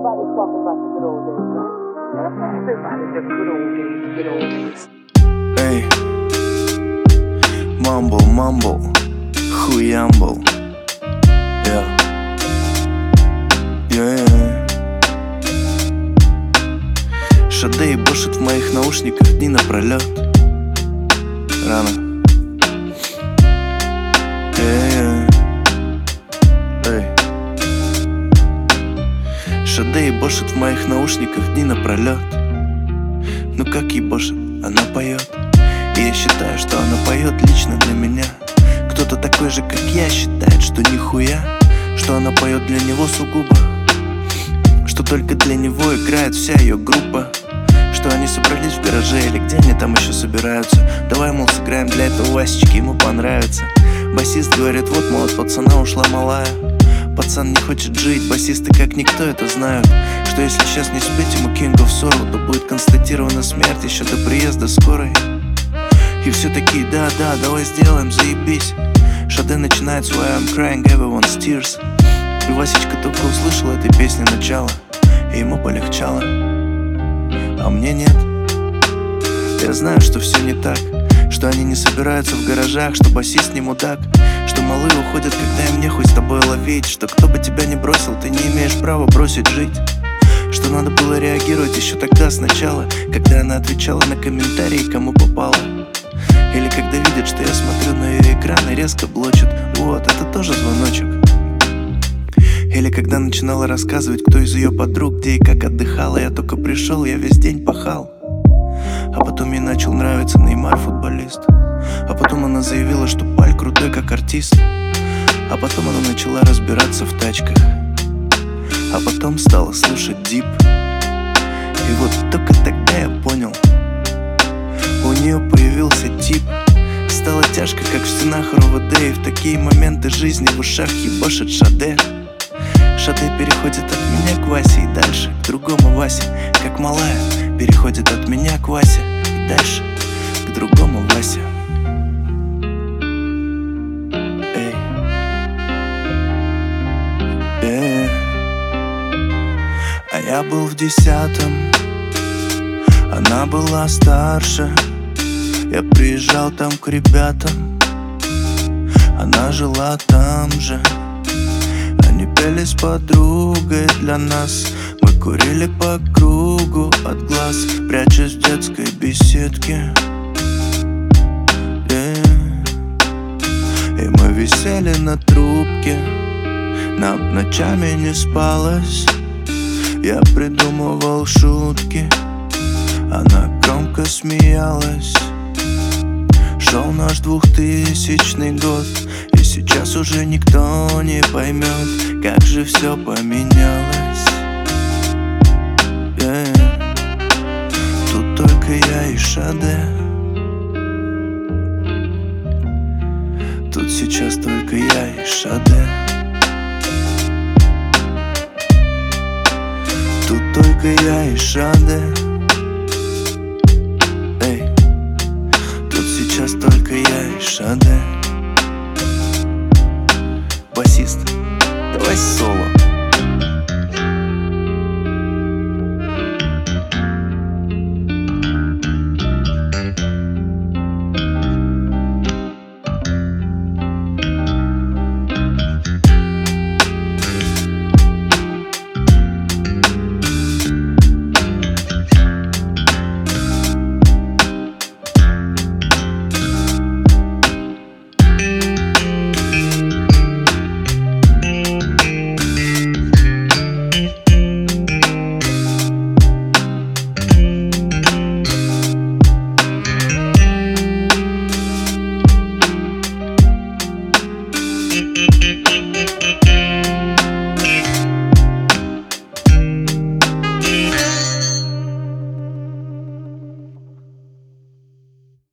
Everybody's talking about the good old days, right? Everybody, the good old days, good old days. Эй, мамбл, хуямбл. Шаде ебошит в моих наушниках дни напролет. Рано. Шаде ебошит в моих наушниках дни напролет. Ну как ебошит, она поет. И я считаю, что она поет лично для меня. Кто-то такой же, как я, считает, что нихуя, что она поет для него сугубо, что только для него играет вся ее группа, что они собрались в гараже или где они там еще собираются. Давай, мол, сыграем для этого Васечки, ему понравится. Басист говорит, вот, мол, от пацана ушла малая. Пацан не хочет жить, басисты как никто это знают, что если сейчас не спеть ему King of Sorrow, то будет констатирована смерть еще до приезда скорой. И все такие, да, давай сделаем, заебись. Шаде начинает свой I'm crying everyone's tears. И Васечка только услышал этой песни начало, и ему полегчало, а мне нет. Я знаю, что все не так, что они не собираются в гаражах, что басист не мудак, что малые уходят, когда им нехуй с тобой ловить, что кто бы тебя не бросил, ты не имеешь права бросить жить, что надо было реагировать еще тогда сначала, когда она отвечала на комментарии, кому попало. Или когда видят, что я смотрю на ее экран и резко блочит. Вот, это тоже звоночек. Или когда начинала рассказывать, кто из ее подруг где и как отдыхала. Я только пришел, я весь день пахал. А потом ей начал нравиться Неймар, футболист. А потом она заявила, что Паль крутой как артист. А потом она начала разбираться в тачках. А потом стала слушать Дип. И вот только тогда я понял, у нее появился тип. Стало тяжко, как в стенах РОВД. И в такие моменты жизни в ушах ебошит Шаде. Шаде переходит от меня к Васе и дальше к другому Васе. Как малая переходит от меня к Васе и дальше к другому Васе. А я был в 10-м, она была старше. Я приезжал там к ребятам, она жила там же. Они пели с подругой для нас. Мы курили по кругу от глаз, прячась в детской беседке. И мы висели на трубке, нам ночами не спалось. Я придумывал шутки, она громко смеялась. Шел наш 2000 год, и сейчас уже никто не поймет, как же все поменялось. Тут только я и Шаде. Тут сейчас только я и Шаде. Тут только я и Шаде. Сейчас только я и Шаде. Басист, давай соло.